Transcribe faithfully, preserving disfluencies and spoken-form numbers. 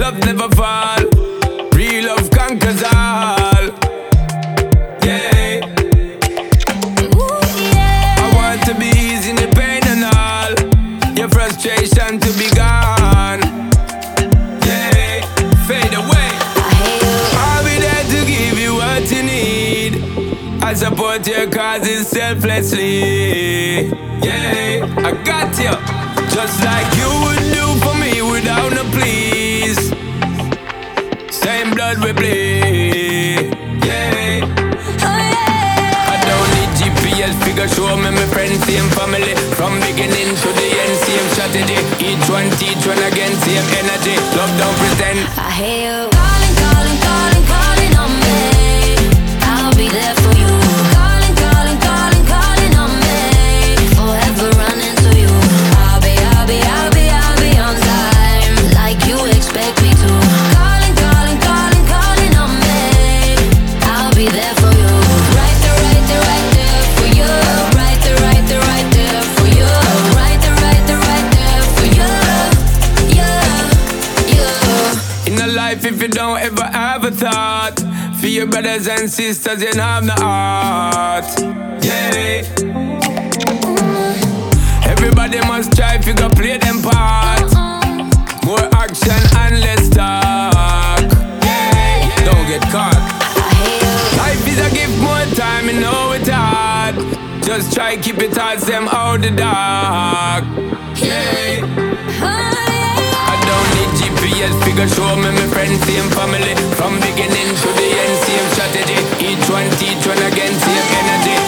love never fall. Real love conquers all. Yeah. Ooh, yeah. I want to be easing the pain and all. Your frustration to be gone. Yeah. Fade away. I'll be there to give you what you need. I support your causes selflessly. Yeah, I got you. Just like you would do for me without no please. Same blood we bleed. Yeah. Oh, yeah. I don't need G P S figure show me my friends, same family. From beginning to the end, same strategy. Each one teach one again, same energy. Love don't pretend. I hear you calling, calling, calling, calling on me. I'll be there for you. Calling, calling, calling, calling on me. Forever running to you. I'll be, I'll be, I'll be, I'll be on time, like you expect me to. Calling, calling, calling, calling on me. I'll be there for you. Right there, right there, right there for you. Right there, right there, right there for you. Right there, right there, right there for you. Yeah, yeah. In a life, if you don't ever have a thought for your brothers and sisters, you don't have no heart. Yeah. Everybody must try if you go play them part. More action and less talk. Yeah. Don't get caught. Life is a gift, more time, you know it's hard. Just try keep it thoughts them out the dark. Yeah. I don't need G P S figure show me my friends, same family. From beginning to the end, same strategy. Each one teach one again, same energy.